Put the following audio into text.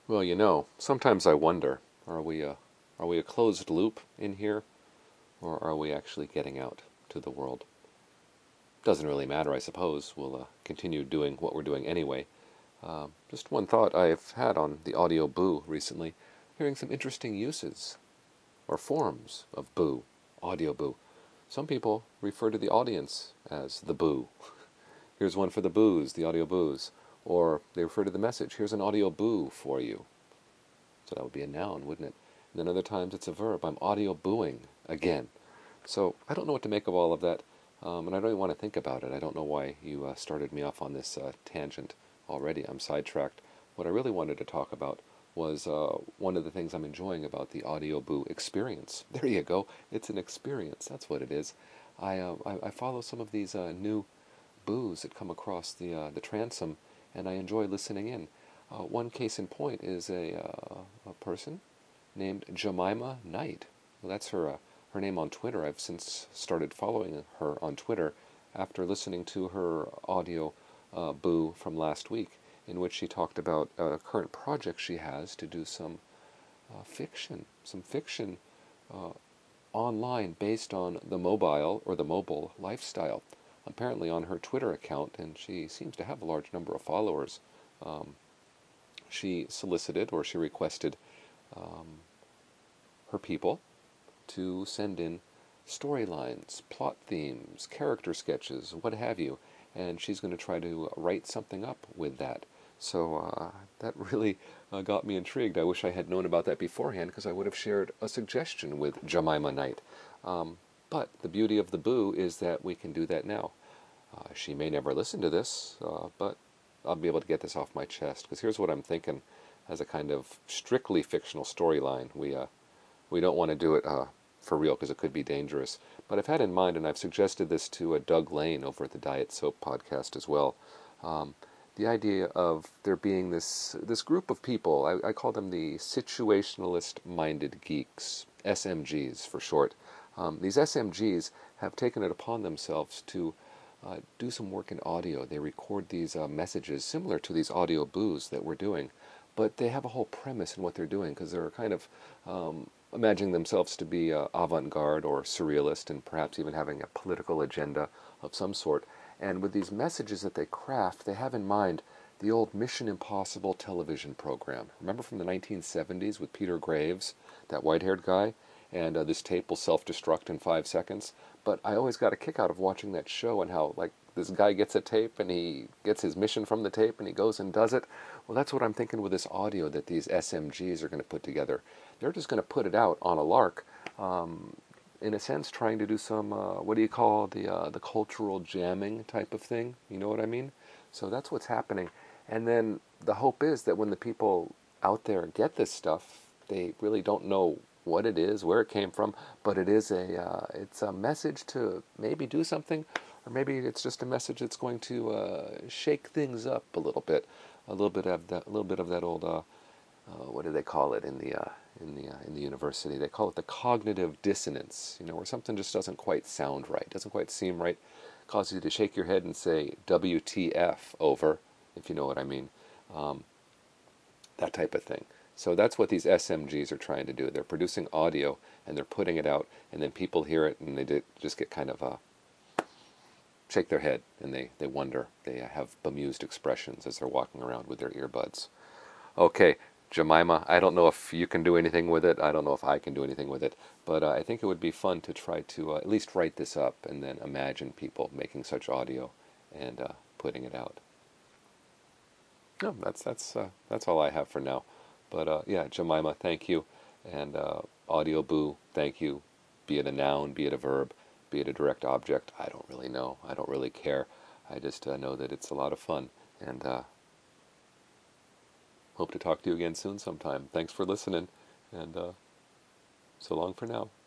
Well, sometimes I wonder, are we a closed loop in here, or are we actually getting out to the world? Doesn't really matter, I suppose. We'll continue doing what we're doing anyway. Just one thought I've had on the audio boo recently, hearing some interesting uses or forms of boo, audio boo. Some people refer to the audience as the boo. Here's one for the boos, the audio boos. Or they refer to the message, here's an audio boo for you. So that would be a noun, wouldn't it? And then other times it's a verb. I'm audio booing again. So I don't know what to make of all of that, and I don't even want to think about it. I don't know why you started me off on this tangent already. I'm sidetracked. What I really wanted to talk about was one of the things I'm enjoying about the audio boo experience. There you go. It's an experience. That's what it is. I follow some of these new boos that come across the transom, and I enjoy listening in. One case in point is a person named Jemima Knight. Well, that's her name on Twitter. I've since started following her on Twitter after listening to her audio boo from last week, in which she talked about a current project she has to do some fiction uh, online based on the mobile lifestyle. Apparently on her Twitter account, and she seems to have a large number of followers. Um, she solicited or she requested um, her people to send in storylines, plot themes, character sketches, what have you, and she's going to try to write something up with that. So that really got me intrigued. I wish I had known about that beforehand because I would have shared a suggestion with Jemima Knight. Um, but the beauty of the boo is that we can do that now. She may never listen to this, but I'll be able to get this off my chest because here's what I'm thinking as a kind of strictly fictional storyline. We don't want to do it for real because it could be dangerous. But I've had in mind, and I've suggested this to Doug Lane over at the Diet Soap podcast as well. Um, the idea of there being this group of people, I call them the situationalist-minded geeks, SMGs for short. These SMGs have taken it upon themselves to do some work in audio. They record these messages similar to these audio boos that we're doing, but they have a whole premise in what they're doing because they're kind of imagining themselves to be avant-garde or surrealist and perhaps even having a political agenda of some sort. And with these messages that they craft, they have in mind the old Mission Impossible television program. Remember from the 1970s with Peter Graves, that white-haired guy? And this tape will self-destruct in 5 seconds. But I always got a kick out of watching that show and how, like, this guy gets a tape and he gets his mission from the tape and he goes and does it. Well, that's what I'm thinking with this audio that these SMGs are going to put together. They're just going to put it out on a lark, in a sense, trying to do some what do you call the cultural jamming type of thing. You know what I mean? So that's what's happening. And then the hope is that when the people out there get this stuff, they really don't know what it is, where it came from, but it's a message to maybe do something, or maybe it's just a message that's going to shake things up a little bit of that old what do they call it in the university? They call it the cognitive dissonance. Where something just doesn't quite sound right, doesn't quite seem right, causes you to shake your head and say "WTF" over, if you know what I mean. Um, that type of thing. So that's what these SMGs are trying to do. They're producing audio and they're putting it out, and then people hear it and they just get kind of shake their head and they wonder. They have bemused expressions as they're walking around with their earbuds. Okay, Jemima, I don't know if you can do anything with it. I don't know if I can do anything with it. But I think it would be fun to try to at least write this up and then imagine people making such audio and putting it out. No, that's all I have for now. But yeah, Jemima, thank you, and Audio Boo, thank you. Be it a noun, be it a verb, be it a direct object, I don't really know. I don't really care. I just know that it's a lot of fun, and hope to talk to you again soon sometime. Thanks for listening, and so long for now.